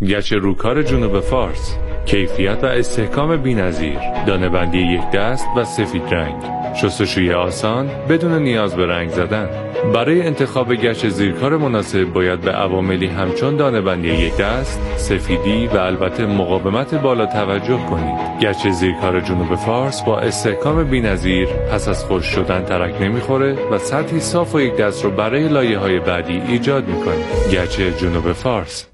گچ روکار جنوب فارس، کیفیت و استحکام بی‌نظیر، دانه‌بندی یک دست و سفید رنگ، شستشوی آسان بدون نیاز به رنگ زدن. برای انتخاب گچ زیرکار مناسب باید به عواملی همچون دانه‌بندی یک دست، سفیدی و البته مقاومت بالا توجه کنید. گچ زیرکار جنوب فارس با استحکام بی‌نظیر پس از خشک شدن ترک نمیخوره و سطحی صاف و یک دست رو برای لایه‌های بعدی ایجاد میکنه. گچ جنوب فارس.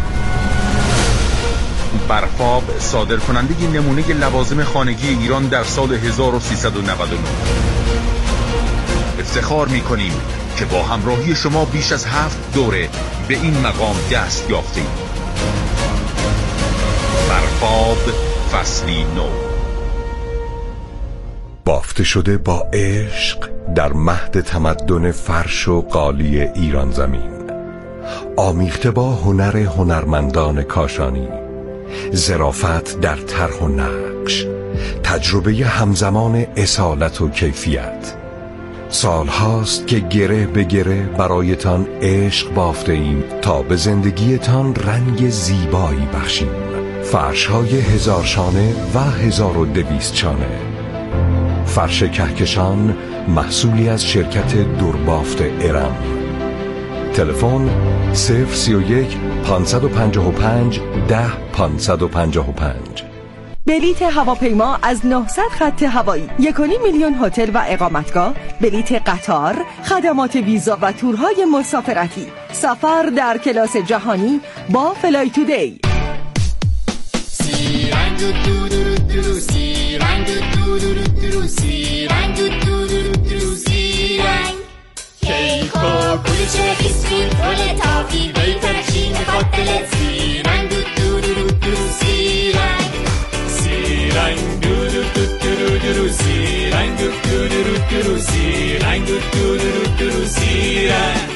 برفاب صادر کننده نمونه لوازم خانگی ایران در سال 1399. افتخار می‌کنیم که با همراهی شما بیش از 7 دوره به این مقام دست یافتیم. برفاب فصلی نو، بافته شده با عشق در مهد تمدن فرش و قالی ایران زمین، آمیخته با هنر هنرمندان کاشانی، ظرافت در طرح و نقش، تجربه همزمان اصالت و کیفیت. سالهاست که گره به گره برایتان عشق بافته ایم تا به زندگیتان رنگ زیبایی بخشیم. فرش‌های 1000 شانه و 1200 شانه. فرش کهکشان محصولی از شرکت دوربافت ارم. تلفن 031 555 10 555. بلیت هواپیما از 900 خط هوایی، 1.5 میلیون هتل و اقامتگاه، بلیت قطار، خدمات ویزا و تورهای مسافرتی، سفر در کلاس جهانی با فلای تودی. کیک و کلوچه بیسکویت رول تافی ویفر چین کاتلت سیرنگ دو دو دو دو سیرنگ سیرنگ دو دو دو دو دو سیرنگ دو دو دو دو سیرنگ دو دو دو دو سیرنگ.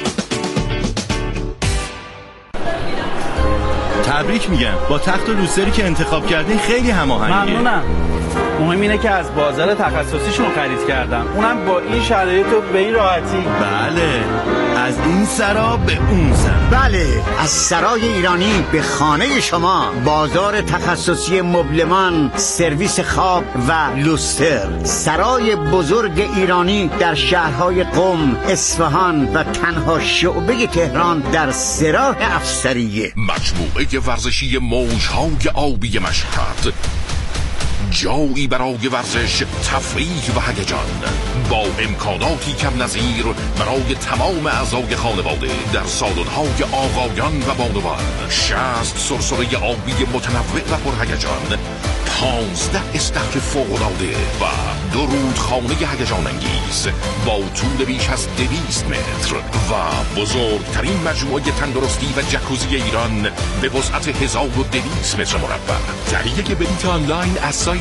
تبریک میگم، با تخت و لوستری که انتخاب کردین خیلی هماهنگه. ممنونم. مهم اینه که از بازار تخصصیشون خرید کردم، اونم با این شرایط و به این راحتی. بله، از این سرا به اون سرا. بله، از سرای ایرانی به خانه شما. بازار تخصصی مبلمان، سرویس خواب و لوستر. سرای بزرگ ایرانی در شهرهای قم، اصفهان و تنها شعبه تهران در سراح افسریه. مجموعه ورزشی موجهای آبی مشهد، جایی برای ورزش، تفریح و هیجان، با امکاناتی کم نظیر برای تمام اعضای خانواده در سالن‌های آقایان و بانوان. 60 سرسره آبی متنوع و پرهیجان، 15 استخر فوق‌العاده و 2 رودخانه هیجان انگیز با طول بیش از 200 متر و بزرگترین مجموعه تندرستی و جکوزی ایران به وسعت 1200 متر مربع. تهیه بلیط آنلاین از سایت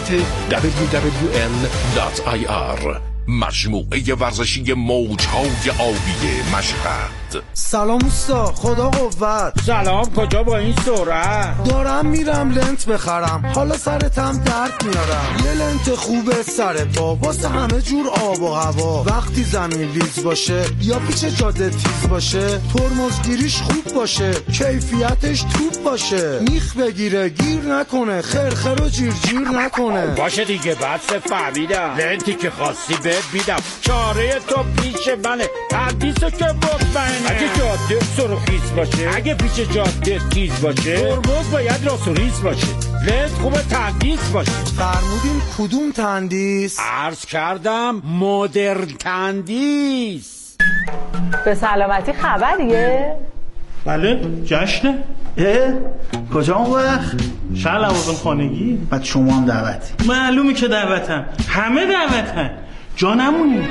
www.n.ir. مجموعه ورزشی موجهای آبی مشهد. سلام اوستا، خدا قوت. سلام، کجا با این سرعت؟ دارم میرم لنت بخرم، حالا سرتم درد میارم. یه لنت خوبه سر پا واسه همه جور آب و هوا. وقتی زمین لیز باشه یا پیچ جاده تیز باشه، ترمزگیریش خوب باشه، کیفیتش توپ باشه، میخ بگیره گیر نکنه، خرخر و جیر نکنه. باشه دیگه، بس فهمیدم. لنتی که خواستی بهت میدم، چاره تو پیش منه، تندیسو که مطمئنه. اگه جاده سرخیز باشه، اگه پیچ جاده تیز باشه، ترمز باید راست و ریز باشه، لنت خوبه تندیس باشه. فرمودین کدوم تندیس؟ عرض کردم مدرن تندیس. به سلامتی خبریه؟ بله، جشنه. کجا اون وقت؟ شهر لوازم خانگی. بعد شما هم دعوتی؟ معلومه که دعوتم، همه دعوتن، جا نمونی.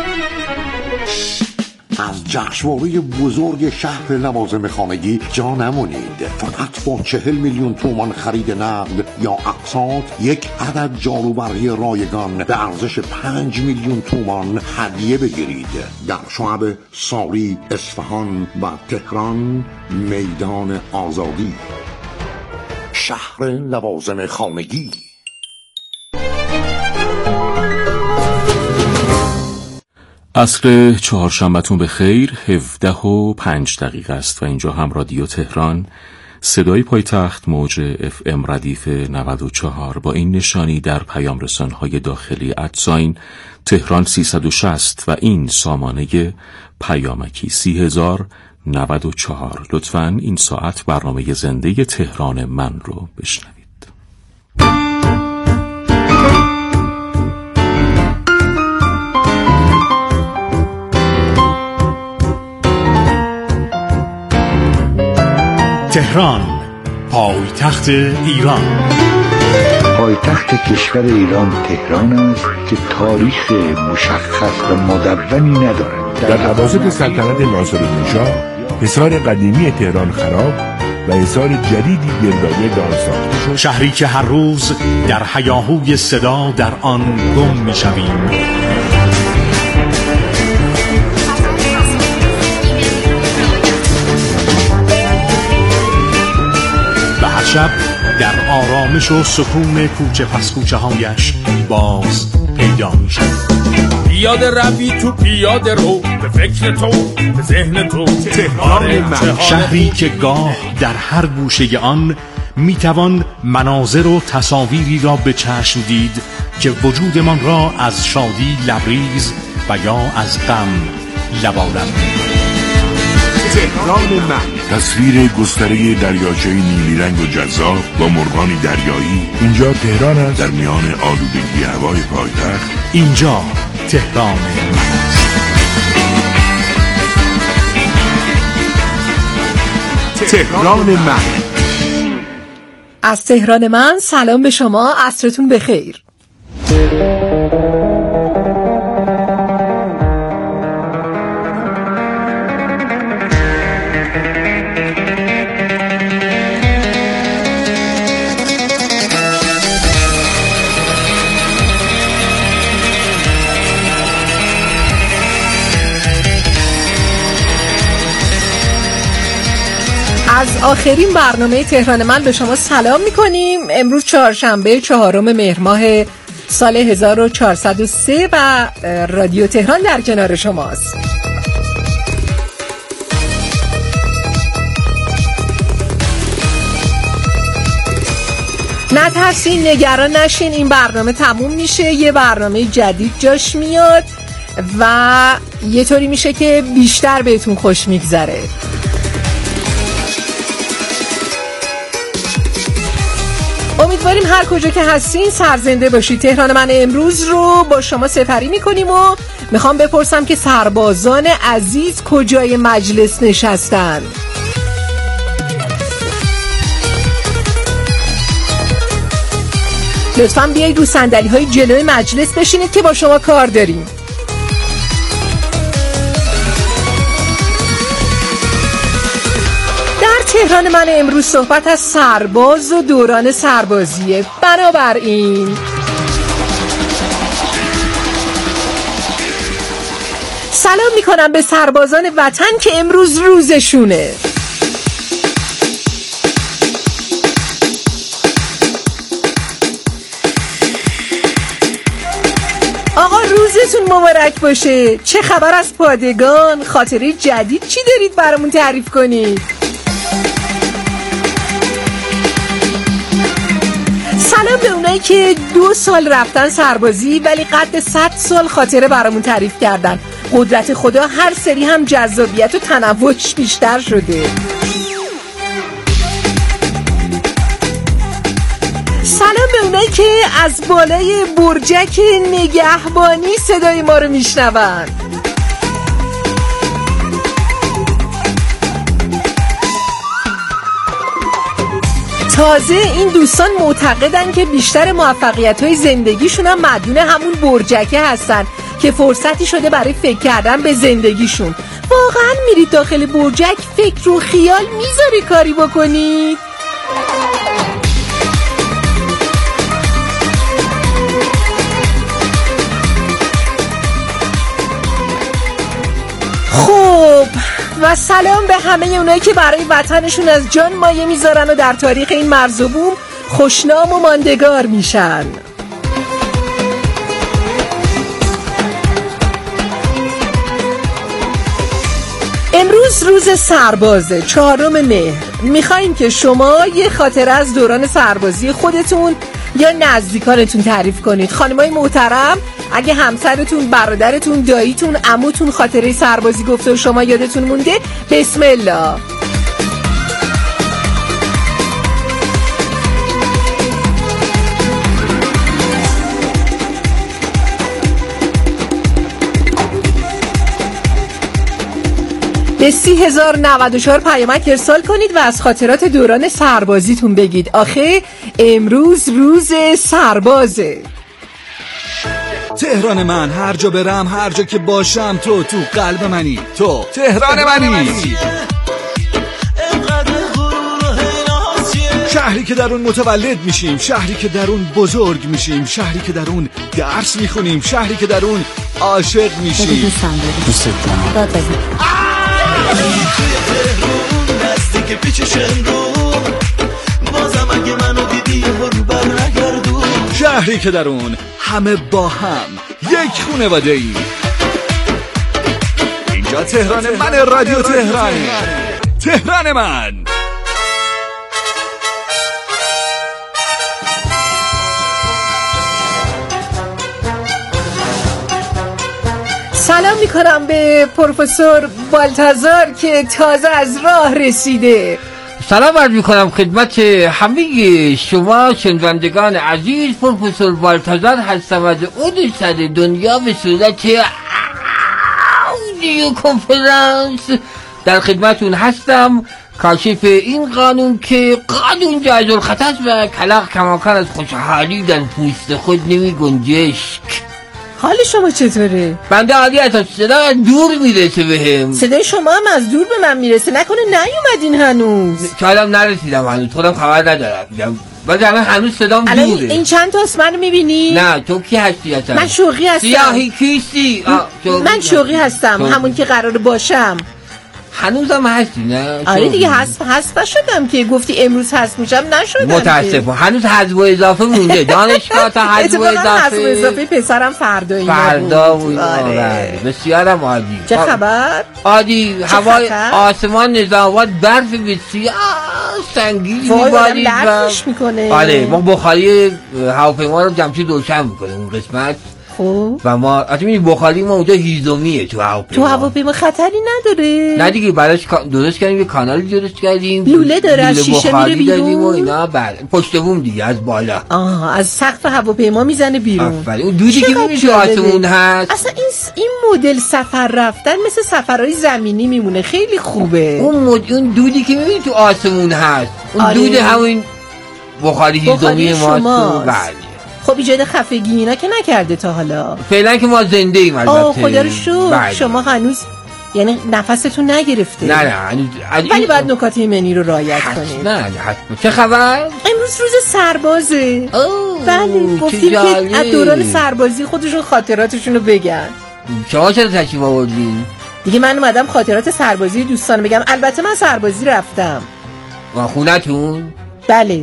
از جشنواره بزرگ شهر لوازم خانگی جا نمونید. فقط با 40 میلیون تومان خرید نقد یا اقساط، یک عدد جاروبرقی رایگان به ارزش 5 میلیون تومان هدیه بگیرید. در شعب ساری، اصفهان و تهران، میدان آزادی. شهر لوازم خانگی. عصر چهارشنبه‌تون به خیر. 17:05 است و اینجا هم رادیو تهران صدای پایتخت موج FM ردیف 94 با این نشانی در پیام رسانهای داخلی @ تهران 360 و این سامانه پیامکی 30,094. لطفاً این ساعت برنامه زنده تهران من رو بشنوید. تهران، پایتخت ایران. پایتخت کشور ایران تهران است که تاریخ مشخص و مدونی ندارد. در اواسط سلطنت ناصرالدین‌شاه حصار قدیمی تهران خراب و حصار جدیدی گردآگرد آن ساخته شد. شهری که هر روز در هیاهوی صدا در آن گم می‌شویم. شب در آرامش و سکون کوچه پس کوچه هایش باز پیدا می شد. پیاده روی تو پیاده رو، به فکر تو به ذهن تو. تهران من، شهری که گاه در هر گوشه آن می توان مناظر و تصاویری را به چشم دید که وجودمان را از شادی لبریز و یا از غم لبالب. تهران من، تصویر گستره دریاچه نیلی رنگ و جذاب با مرغان دریایی. اینجا تهران است، در میان آلودگی هوای پایتخت. اینجا تهران من. تهران من. از تهران من سلام به شما، عصرتون بخیر. از آخرین برنامه تهران من به شما سلام میکنیم. امروز چهارشنبه 4 مهر ماه سال 1403 و رادیو تهران در کنار شماست. نترسین، نگران نشین، این برنامه تموم میشه، یه برنامه جدید جاش میاد و یه طوری میشه که بیشتر بهتون خوش میگذره. امیدواریم هر کجا که هستین سرزنده باشید. تهران من امروز رو با شما سپری میکنیم و میخوام بپرسم که سربازان عزیز کجای مجلس نشستن؟ لطفاً بیایید رو صندلی های جلوی مجلس بشینید که با شما کار داریم. تهران من امروز صحبت از سرباز و دوران سربازیه. بنابراین سلام میکنم به سربازان وطن که امروز روزشونه. آقا روزتون مبارک باشه. چه خبر از پادگان؟ خاطره جدید چی دارید برامون تعریف کنید؟ سلام به اونایی که 2 سال رفتن سربازی ولی قد 100 سال خاطره برامون تعریف کردن. قدرت خدا هر سری هم جذابیت و تنوعش بیشتر شده. سلام به اونایی که از بالای برجک نگهبانی صدای ما رو میشنون. تازه این دوستان معتقدن که بیشتر موفقیت‌های زندگیشون هم مدیون همون برجکه هستن که فرصتی شده برای فکر کردن به زندگیشون. واقعا میرید داخل برجک فکر و خیال میذاری کاری بکنید؟ خب و سلام به همه اونایی که برای وطنشون از جان مایه میذارن و در تاریخ این مرز و بوم خوشنام و ماندگار میشن. امروز امروز روز سربازه، 4 مهر. میخوایم که شما یه خاطره از دوران سربازی خودتون یا نزدیکانتون تعریف کنید. خانمای محترم، اگه همسرتون، برادرتون، داییتون، عموتون خاطره سربازی گفته و شما یادتون مونده، بسم الله. به 30,094 پیامک ارسال کنید و از خاطرات دوران سربازیتون بگید. آخه امروز روز سربازه. تهران من، هر جا برم، هر جا که باشم، تو قلب منی، تو تهران منی. شهری که در اون متولد میشیم، شهری که در اون بزرگ میشیم، شهری که در اون درس میخونیم، شهری که در اون عاشق میشیم. دوست دارم. که پیچش امرون بازم اگه منو دیدی برو برنگردون. شهری که در اون همه با هم یک خانواده ایم. اینجا تهران من، رادیو تهران، تهران من. سلام میکنم به پروفسور بالتزار که تازه از راه رسیده. سلام عرض میکنم خدمت همه شما شنوندگان عزیز. پروفسور بالتزار هستم از اون سر دنیا به صورت آدیو کنفرانس در خدمتون هستم. کاشف این قانون که قانون جایز الخطا و کلاغ کماکان از خوشحالی در پوست خود نمی گنجشک. حال شما چطوره؟ بنده عالی از صدا دور میرسه بهم. صدای شما هم از دور به من میرسه. نکنه نیومدین هنوز؟ شایدم نرسیدم هنوز، خودم خبر ندارم. ولی الان هنوز صدام دوره. این چند تا اسم رو میبینی؟ نه تو کی هستی اصلا؟ من شوقی هستم. سیاهی کیستی؟ من شوقی هستم، همون که قرار باشم. هنوزم هستی نه؟ آره دیگه حذف شدم که گفتی امروز حذف میشم، نشدم. متاسفم هنوز حذف و اضافه مونده. دانشگاه تا حذف و اضافه پسرم فردا بود. آره بسیارم عادی. چه خبر؟ عادی. هوای آسمان نظامات برف بسیار سنگین میبارید میکنه. آره ما بخاری هواپیما رو جمشید روشن میکنه اون قسمت. و ما این بخاری ما اونجا هیزومیه تو هواپیما خطری نداره. نه دیگه براش درست کردیم، یه کانال درست کردیم، لوله داره، از شیشه میره بیرون و اینا. بله پشت بوم دیگه از بالا از سقف هواپیمو میزنه بیرون. آفرین. اون دودی که میبینی تو آسمون هست، اصلا این مدل سفر رفتن مثل سفرهای زمینی میمونه، خیلی خوبه. اون دودی که میبینی تو آسمون هست، اون دود همین بخاری هیزومی ما. بله خب ایجاد خفگی اینا که نکرده تا حالا؟ فعلا که ما زنده ایم البته. خدا رو شکر. شما هنوز یعنی نفستون نگرفته؟ نه ولی باید نکات ایمنی رو رعایت کنید. نه حتما. چه خبر؟ امروز روز سربازه. بله گفتیم که از دوران سربازی خودشون خاطراتشون رو بگن. شما چرا تشریف آوردین؟ دیگه من اومدم خاطرات سربازی دوستان بگم. البته من سربازی رفتم. خونتون؟ بله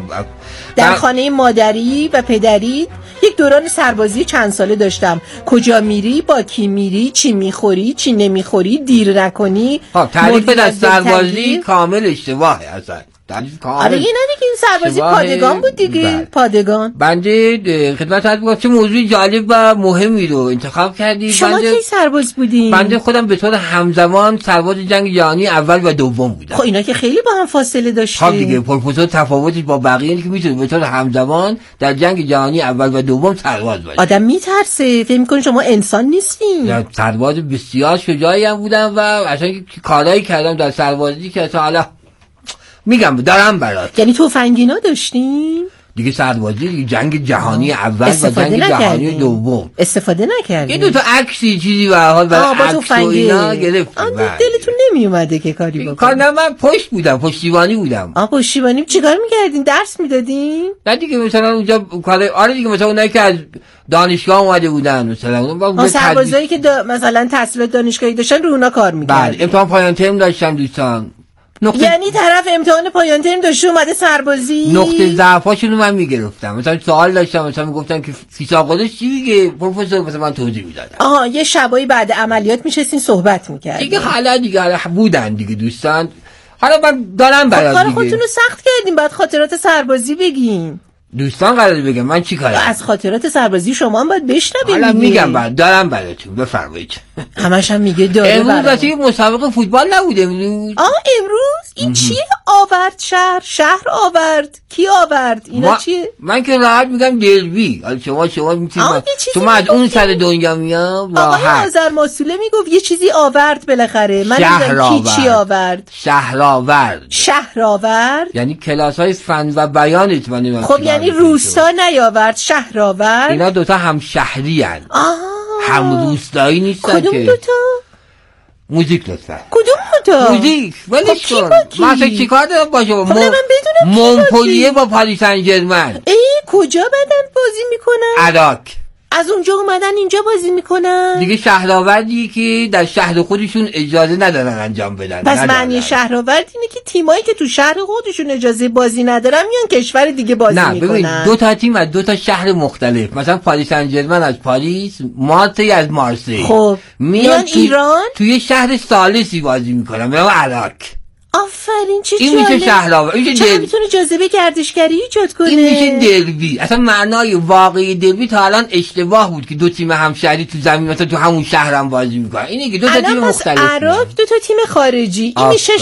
در خانه مادری و پدری یک دوران سربازی چند ساله داشتم. کجا میری، با کی میری، چی میخوری، چی نمیخوری، دیر نکنی. تعریف از سربازی کامل اشتباهه اصلا. آره این این سربازی پادگان بود دیگه. پادگان. بنده خدمت عرض می‌کنم چه موضوع جالب و مهمی رو انتخاب کردید. شما کی سرباز بودین؟ بنده خودم به طور همزمان سرباز جنگ جهانی اول و دوم بودم. خب اینا که خیلی با هم فاصله داشته. خب دیگه پروفسور تفاوتش با بقیه اینه که میتونه به طور همزمان در جنگ جهانی اول و دوم سرباز باشه. آدم میترسه، فکر می‌کنه شما انسان نیستین. سرباز بسیار شجاعی هم بودم و اصلا کارایی کردم در سربازی که تا حالا میگم دارم برات. یعنی تفنگینا داشتین؟ دیگه سربازی دیگه جنگ جهانی اول و جنگ جهانی دوم استفاده نکردین. یه دو تا عکسی چیزی به حال برای عکس و اینا گرفتم. دلتون نمی اومده که کاری بکنید؟ کار نه، من پشتیبانی بودم. پشتیبانی چیکار میکردین؟ درس میدادین؟ نه دیگه مثلا اونجا کار آره دیگه مثلا اونایی که از دانشگاه اومده بودن مثلا سربازایی که مثلا تحصیلات دانشگاهی داشتن رو اونا کار میکردین. بله امتحان پایان ترم داشتم دوستان. یعنی طرف امتحان پایان ترم داشته اومده سربازی. نقطه ضعفاشونو من میگرفتم، مثلا سوال داشتم، مثلا میگفتن که فیساغادش چی میگه پروفسور، مثلا من توضیح میدادم. یه شبایی بعد عملیات میشستین صحبت میکردین دیگه. حالا دیگه بودن دیگه دوستان. حالا من دارم برات دیگه. کار خودتونو سخت کردین، بعد خاطرات سربازی بگین. دوستان قراره بگم من چی کارم؟ از خاطرات سربازی شما هم باید بشنویم. حالا میگم بعد دارم براتون، بفرمایید. همش هم میگه داره. امروز واسه مسابقه فوتبال نبود امروز. امروز این چیه؟ آورد شهر آورد. کی آورد؟ اینا چیه؟ من که راحت میگم دربی. حالا شما میتونید شما از اون سر دنیا میام راحت. آقای آذرماسوله میگفت یه چیزی آورد بالاخره. من میگم چی آورد؟ شهرآورد یعنی کلاس‌های فن و بیانت من. خب یعنی روستا نیاورد، شهر آورد. اینا دوتا هم شهری هن. هم روستایی نیستن. کدوم دوتا؟ موزیک لطفا. کدوم دوتا؟ موزیک. ولی کن من اصلا چیکار دارم باشه؟ خب من بدونم مونپلیه با پاریس سن ژرمن. کجا بدن بازی میکنن؟ عراق. از اونجا اومدن اینجا بازی میکنن دیگه. شهرآوردی که در شهر خودشون اجازه ندارن انجام بدن. پس معنی شهرآورد اینه که تیمایی که تو شهر خودشون اجازه بازی ندارن میان کشور دیگه بازی میکنن. نه ببین، دو تا تیم از دو تا شهر مختلف، مثلا پاریس سن ژرمن از پاریس، مارسی از مارسی، خب میان ایران توی شهر ثالثی بازی میکنن، مثلا عراق. آفرین چه این میشه شهرآورد. این چه میتونه جاذبه گردشگری ایجاد کنه. این میشه دربی. اصلا معنای واقعی دربی تا الان اشتباه بود که دو تیم همشهری تو زمین مثلا تو همون شهر هم بازی میکنن. اینه که دو تا تیم مختلف. عراق دو تا تیم خارجی. این میشه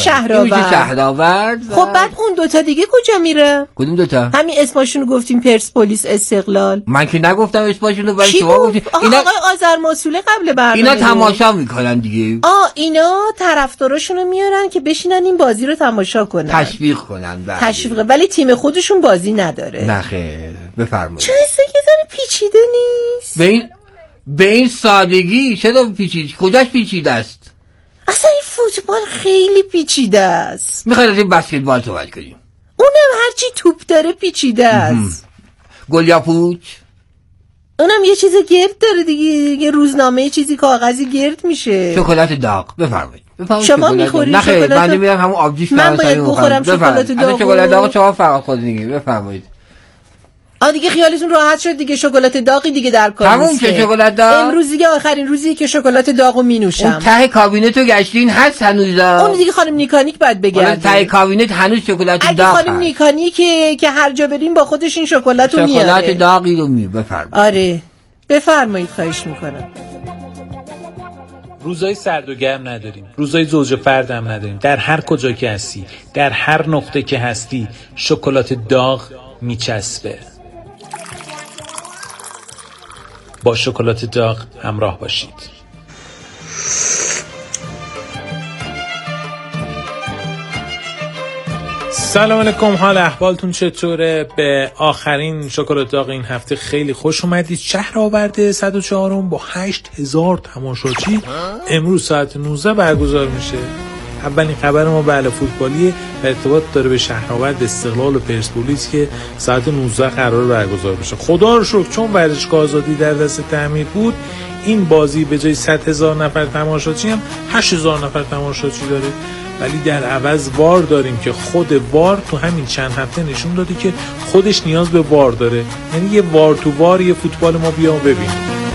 شهرآورد. خب بعد اون دو تا دیگه کجا میره؟ کدوم دو تا؟ همین اسمشون رو گفتیم، پرسپولیس، استقلال. من که نگفتم اسمشون رو، ولی شما گفتید. اینا آقای آذرماسوله قبل برنامه اینا تماشا میکنن دیگه. اینا طرفداراشونو میارن که بشینن این بازی رو تماشا کنن، تشویق کنن. تشویق، ولی تیم خودشون بازی نداره. نه خیر، بفرمایید. چه پیچیده نیست؟ به این سادگی چرا پیچیده؟ کجاش پیچیده است؟ اصلا این فوتبال خیلی پیچیده است. میخواید از این بسکتبال صحبت کنیم؟ اونم هرچی توپ داره پیچیده است. گل یا پوچ؟ اونم یه چیز گرد داره دیگه، یه روزنامه چیزی کاغذی گرد میشه. شکلات داغ. بفرمایید. شما میخورید شکلات؟ نه من نمیرم همون آبجیش. من باید بخورم شکلات داغ. شکلات داغ شما فقط خود دیگه. بفرمایید. دیگه خیالتون راحت شد دیگه، شکلات داغی دیگه در کار نیست. همون که شکلات داغ امروز دیگه آخرین روزی که شکلات داغو مینوشم. اون ته کابینتو گشتین هست هنوز؟ اون دیگه خانم نیکانیک بعد بگرده. ته کابینت هنوز شکلات داغ هست. خانم نیکانیک که هر جا بریم با خودش این شکلاتو میاره. شکلات داغی رو بفرمایید. آره بفرمایید، خواهش میکنم. روزای سرد و گرم نداریم، روزای زوج فرد هم نداریم. در هر کجا که هستی، در هر نقطه که هستی، شکلات داغ میچسبه. با شکلات داغ همراه باشید. سلام علیکم، حال احوالتون چطوره؟ به آخرین شکلات داغ این هفته خیلی خوش اومدید. شهرآورد 104 با 8000 تماشاچی امروز ساعت 19 برگزار میشه. اولین خبر ما بله فوتبالیه و ارتباط داره به شهرآورد استقلال و پرسپولیس که ساعت 19 قرار برگزار بشه. خدا رو شکر چون ورزشگاه آزادی در دست تعمیر بود، این بازی به جای 100,000 نفر تماشاچی هم 8000 نفر تماشاچی داره. ولی در عوض وار داریم که خود وار تو همین چند هفته نشون داده که خودش نیاز به وار داره. یعنی یه وار تو وار یه فوتبال ما بیا و ببینیم.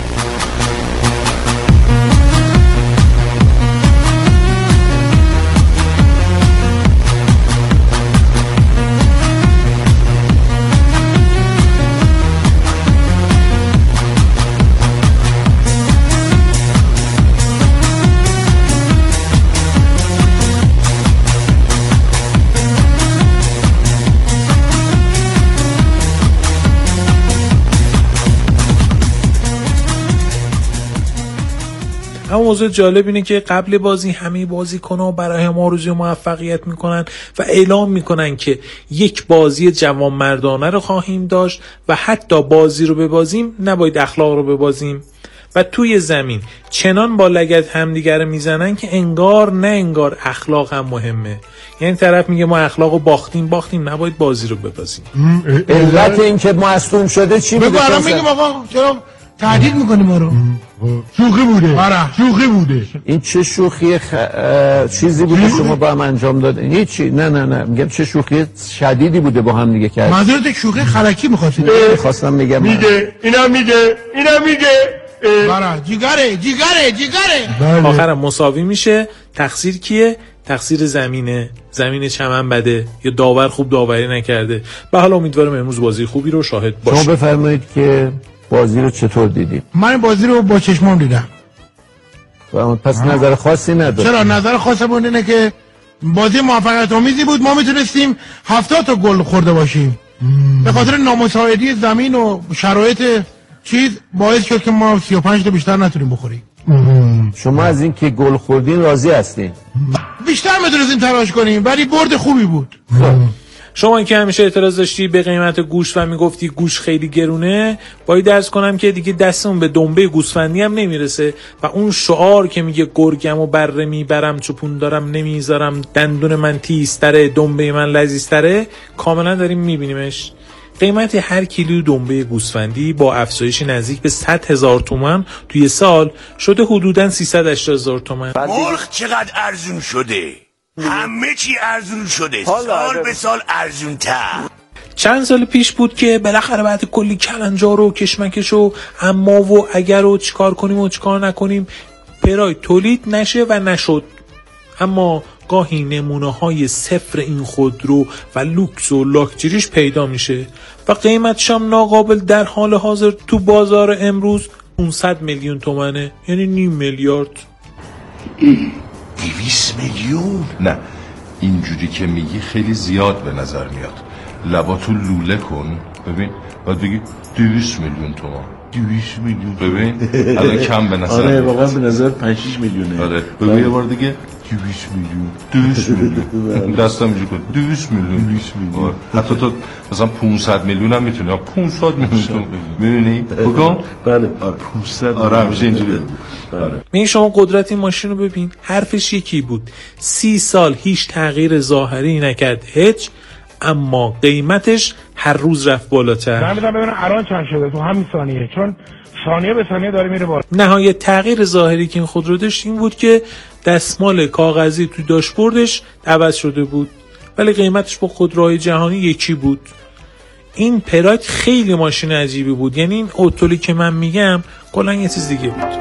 اما موضوع جالب اینه که قبل بازی همه بازیکن‌ها برای ما آرزوی موفقیت میکنن و اعلام میکنن که یک بازی جوانمردانه رو خواهیم داشت و حتی بازی رو ببازیم نباید اخلاق رو ببازیم. و توی زمین چنان با لگد همدیگر رو میزنن که انگار نه انگار اخلاق هم مهمه. یعنی طرف میگه ما اخلاق رو باختیم نباید بازی رو ببازیم. علت این که مصدوم شده چی بوده؟ بگو الان میگیم آقا چرا تهدید میکنی ما رو؟ شوخی بوده. آره شوخی بوده. این چه شوخی چیزی بوده شما با هم انجام دادین؟ هیچی. نه میگم چه شوخی شدیدی بوده با هم دیگه کردین. منظورت شوخی خرکی می‌خواستید؟ خواستم میگم میگه اینا میگه آره جیگره. آخرم مساوی میشه. تقصیر کیه؟ تقصیر زمین چمن بده یا داور خوب داوری نکرده. به حال امیدوارم امروز بازی خوبی رو شاهد باشید. شما بفرمایید که بازی رو چطور دیدید؟ من بازی رو با چشمام دیدم. پس نظر خاصی نداره. چرا نظر خاصمون اینه که بازی موفقیت آمیزی بود. ما میتونستیم 70 تا گل خورده باشیم. به خاطر نامساعدی زمین و شرایط چیز باعث شد که ما 35 تا بیشتر نتونیم بخوریم. شما از این که گل خوردین راضی هستین؟ بیشتر میتونستیم تلاش کنیم ولی برد خوبی بود. شما که همیشه اعتراض داشتی به قیمت گوشت و میگفتی گوشت خیلی گرونه، باید درس کنم که دیگه دستمون به دنبه گوسفندی هم نمیرسه و اون شعار که میگه گرگم و بره میبرم چوپون دارم نمیذارم دندون من تیزتره دنبه من لذیذتره کاملا داریم میبینیمش. قیمت هر کیلو دنبه گوسفندی با افزایش نزدیک به 100,000 تومان توی سال شده حدوداً 380,000 تومان. مرغ چقدر ارزون شده؟ همه چی ارزون شده. سال به سال ارزون تر. چند سال پیش بود که بالاخره بعد کلی کلنجار و کشمکش و اما و اگر و چیکار کنیم و چیکار نکنیم پراید تولید نشه و نشد. اما گاهی نمونه‌های صفر این خودرو و لوکس و لاکچریش پیدا میشه و قیمتش هم ناقابل در حال حاضر تو بازار امروز 500 میلیون تومنه، یعنی 0.5 میلیارد. 200 میلیون؟ نه اینجوری که میگی خیلی زیاد به نظر میاد. لباتو لوله کن ببین بعد بگی 200 میلیون تومان. 200 میلیون ببین الان کم به نظر. آره واقعا به نظر 5-6 میلیونه. آره بگو یه بار دیگه 200 میلیون. 200 میلیون دستم اینجوری کن 200 میلیون. حتی تو مثلا 500 میلیون هم میتونی. 500 میلیون میبینی؟ بگم بله 500. آره همیشه اینجوری. این شما قدرت این ماشین رو ببین، حرفش یکی بود. 30 سال هیچ تغییر ظاهری نکرد هیچ، اما قیمتش هر روز رفت بالاتر. من ببینم الان چند شده تو همین ثانیه، چون ثانیه به ثانیه داره میره بالا. نهایت تغییر ظاهری که این خودرو داشت این بود که دستمال کاغذی تو داشبوردش عوض شده بود ولی قیمتش با خودروهای جهانی یکی بود. این پراید خیلی ماشین عجیبی بود، یعنی این اوتولی که من میگم کلا یه چیز دیگه بود.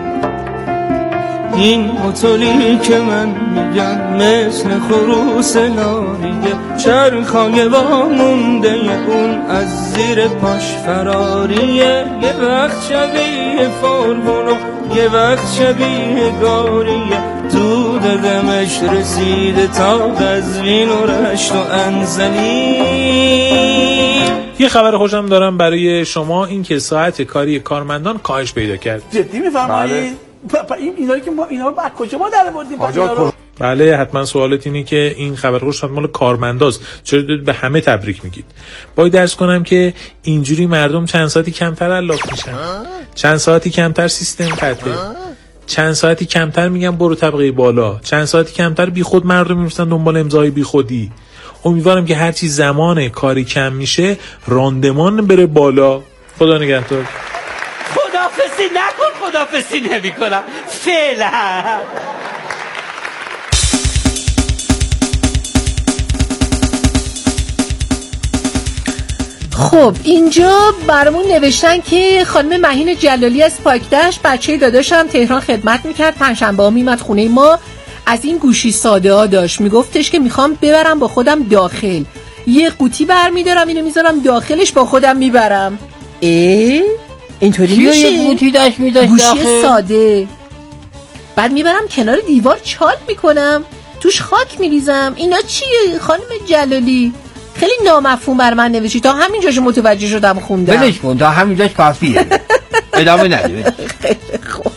این اوتولی که من میگم مثل خروس لاریه، چرخای وامونده اون از زیر پاش فراریه. یه وقت شبیه فورمونو یه وقت شبیه گاریه، تو دمش رسیده تا قزوین و رشت و انزلی. یه خبر خوشم دارم برای شما، این که ساعت کاری کارمندان کاهش پیدا کرد. جدی میفرمایید؟ اینا که ما اینا رو از کجا ما در آوردیم؟ بله حتما سوالت اینه که این خبر خوش مال کارمنداست، چرا به همه تبریک میگید؟ باید درس کنم که اینجوری مردم چند ساعتی کمتر الاف میشن، چند ساعتی کمتر سیستم قطعه، چند ساعتی کمتر میگم برو طبقه بالا، چند ساعتی کمتر بی خود مردم میرسن دنبال امضای بی خودی. امیدوارم که هرچی زمان کاری کم میشه راندمان بره بالا. خدا نگهدار. خدافظی نکن، خدافظی نمی کنم فعلا. خب اینجا برامون نوشتن که خانم مهین جلالی از پاکدشت بچه داداشم تهران خدمت میکرد، پنجشنبه ها میمد خونه ما، از این گوشی ساده ها داشت، میگفتش که میخوام ببرم با خودم داخل، یه قوطی برمیدارم اینو میذارم داخلش با خودم میبرم. اینطوری میشه؟ یه قوطی داشت میداشت گوشی داخل؟ ساده، بعد میبرم کنار دیوار چال میکنم، توش خاک میریزم. اینا چیه خانم جلالی؟ خیلی نامفهوم بر من نوشی، تا همینجاش متوجه شدم خوندم. بلش کن تا همینجاش کافیه. ادامه نده. خیلی خوب.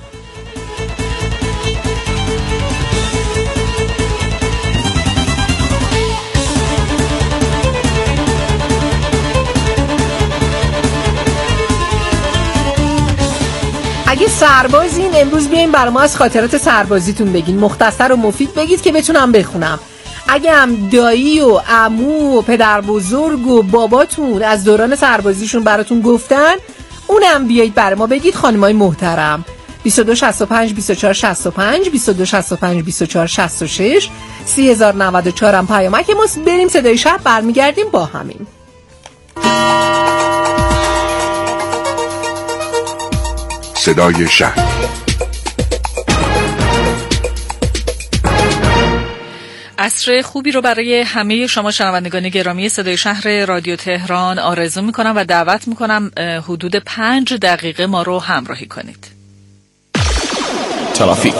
اگه سربازین امروز بیاین برای ما از خاطرات سربازیتون بگین، مختصر و مفید بگید که بتونم بخونم. اگه هم دایی و عمو و پدر بزرگ و باباتون از دوران سربازیشون براتون گفتن، اونم بیایید برای ما بگید خانمای محترم. 2265 2465 2265 2466 3094 هم پیامک ماست. بریم صدای شهر، برمیگردیم با همین. صدای شهر. عصر خوبی رو برای همه شما شنوندگان گرامی صدای شهر رادیو تهران آرزو میکنم و دعوت میکنم حدود 5 دقیقه ما رو همراهی کنید. ترافیک.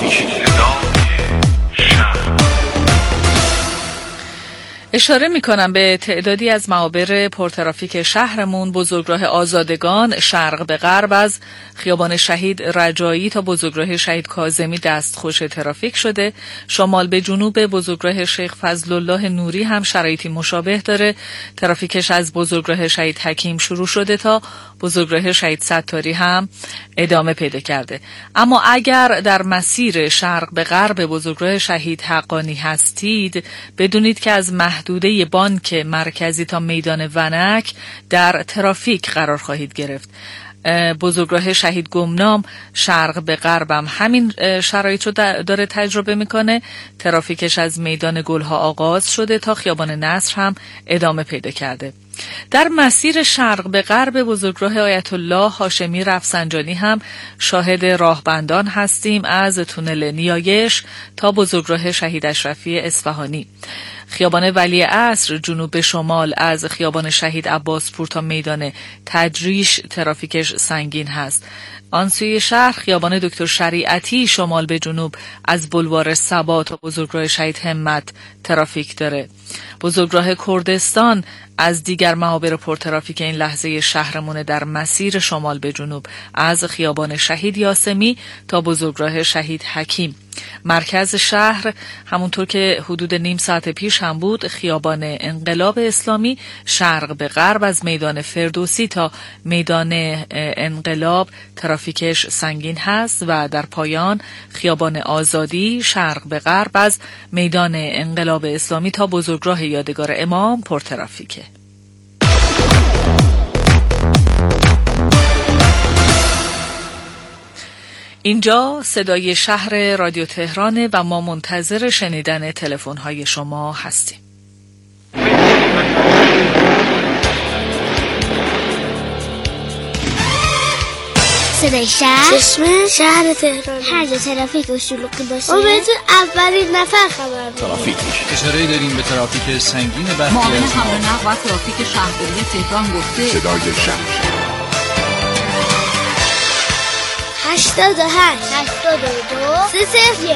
اشاره میکنم به تعدادی از معابر پرترافیک شهرمون. بزرگراه آزادگان شرق به غرب از خیابان شهید رجایی تا بزرگراه شهید کاظمی دستخوش ترافیک شده. شمال به جنوب بزرگراه شیخ فضل الله نوری هم شرایطی مشابه داره. ترافیکش از بزرگراه شهید حکیم شروع شده تا بزرگراه شهید ستاری هم ادامه پیدا کرده. اما اگر در مسیر شرق به غرب بزرگراه شهید حقانی هستید، بدونید که از محدوده بانک مرکزی تا میدان ونک در ترافیک قرار خواهید گرفت. بزرگراه شهید گمنام شرق به غربم همین شرایط رو داره تجربه میکنه. ترافیکش از میدان گلها آغاز شده تا خیابان نصر هم ادامه پیدا کرده. در مسیر شرق به غرب بزرگراه آیت الله هاشمی رفسنجانی هم شاهد راهبندان هستیم از تونل نیایش تا بزرگراه شهید اشرفی اصفهانی. خیابان ولی عصر جنوب به شمال از خیابان شهید عباسپور تا میدان تجریش ترافیکش سنگین هست. آن سوی شهر خیابان دکتر شریعتی شمال به جنوب از بلوار صبا تا بزرگراه شهید همت ترافیک داره. بزرگراه کردستان از دیگر معابر پرترافیک این لحظه شهرمونه در مسیر شمال به جنوب از خیابان شهید یاسمی تا بزرگراه شهید حکیم. مرکز شهر همونطور که حدود نیم ساعت پیش هم بود، خیابان انقلاب اسلامی شرق به غرب از میدان فردوسی تا میدان انقلاب ترافیکش سنگین هست و در پایان خیابان آزادی شرق به غرب از میدان انقلاب اسلامی تا بزرگراه یادگار امام پرترافیکه. اینجا صدای شهر رادیو تهرانه و ما منتظر شنیدن تلفن‌های شما هستیم. صدای شهر، چشمه شهر تهران. هر جا ترافیک و شلوغی باشه بهتون اولین نفر خبر میده. ترافیک. اشاره داریم به ترافیک سنگین برخی معاون حمل نقل و ترافیک شهرداری تهران گفته صدای شهر. 88 82 301.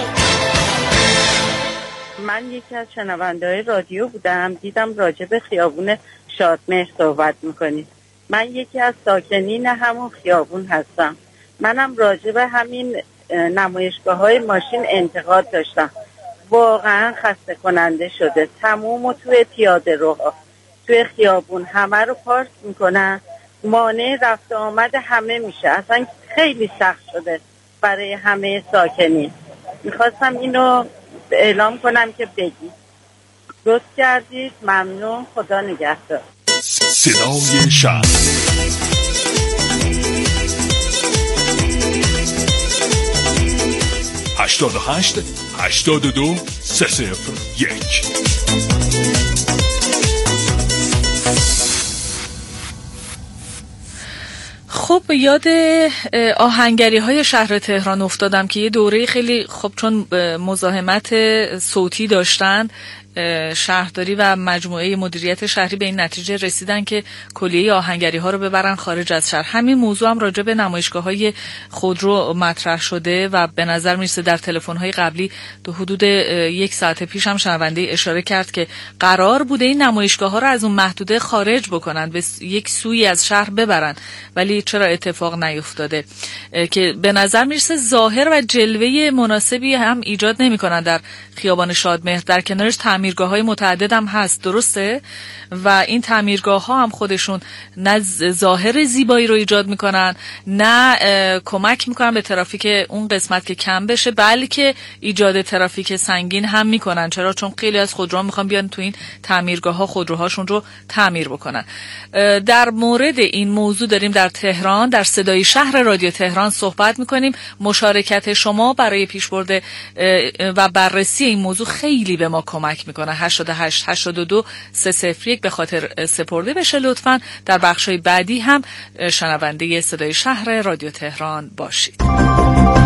من یکی از شنونده‌های رادیو بودم، دیدم راجع به خیابون شادمهر صحبت میکنید. من یکی از ساکنین همون خیابون هستم. منم راجع به همین نمایشگاه‌های ماشین انتقاد داشتم. واقعا خسته کننده شده. تموم و توی پیاده روها توی خیابون همه رو پارک میکنن، مانع رفت آمد همه میشه. اصلا خیلی سخت شده برای همه ساکنین. میخواستم اینو اعلام کنم که بگید. لطف کردید، ممنون، خدا نگهدار. صدای شهر. 88 82 301. خب یاد آهنگری های شهر تهران افتادم که یه دوره خیلی خب چون مزاحمت صوتی داشتن، شهرداری و مجموعه مدیریت شهری به این نتیجه رسیدن که کلیه آهنگری ها رو ببرن خارج از شهر. همین موضوع هم راجع به نمایشگاه های خودرو مطرح شده و به نظر میرسه در تلفن های قبلی تو حدود 1 ساعت پیش هم شنونده اشاره کرد که قرار بوده این نمایشگاه ها رو از اون محدوده خارج بکنن، به یک سوی از شهر ببرن، ولی چرا اتفاق نیفتاده که به نظر میرسه ظاهر و جلوه مناسبی هم ایجاد نمیکنن در خیابان شادمهر. در کنارش تعمیر تعمیرگاه‌های متعدد هم هست، درسته؟ و این تعمیرگاه‌ها هم خودشون نه ظاهر زیبایی رو ایجاد میکنن، نه کمک میکنن به ترافیک اون قسمت که کم بشه، بلکه ایجاد ترافیک سنگین هم میکنن. چرا؟ چون خیلی از خودروها میخوان بیان تو این تعمیرگاه‌ها خودروهاشون رو تعمیر بکنن. در مورد این موضوع داریم در تهران در صدای شهر رادیو تهران صحبت میکنیم. مشارکت شما برای پیشبرد و بررسی این موضوع خیلی به ما کمک میکنه. 88 82 301 به خاطر سپرده بشه. لطفاً در بخش‌های بعدی هم شنونده صدای شهر رادیو تهران باشید.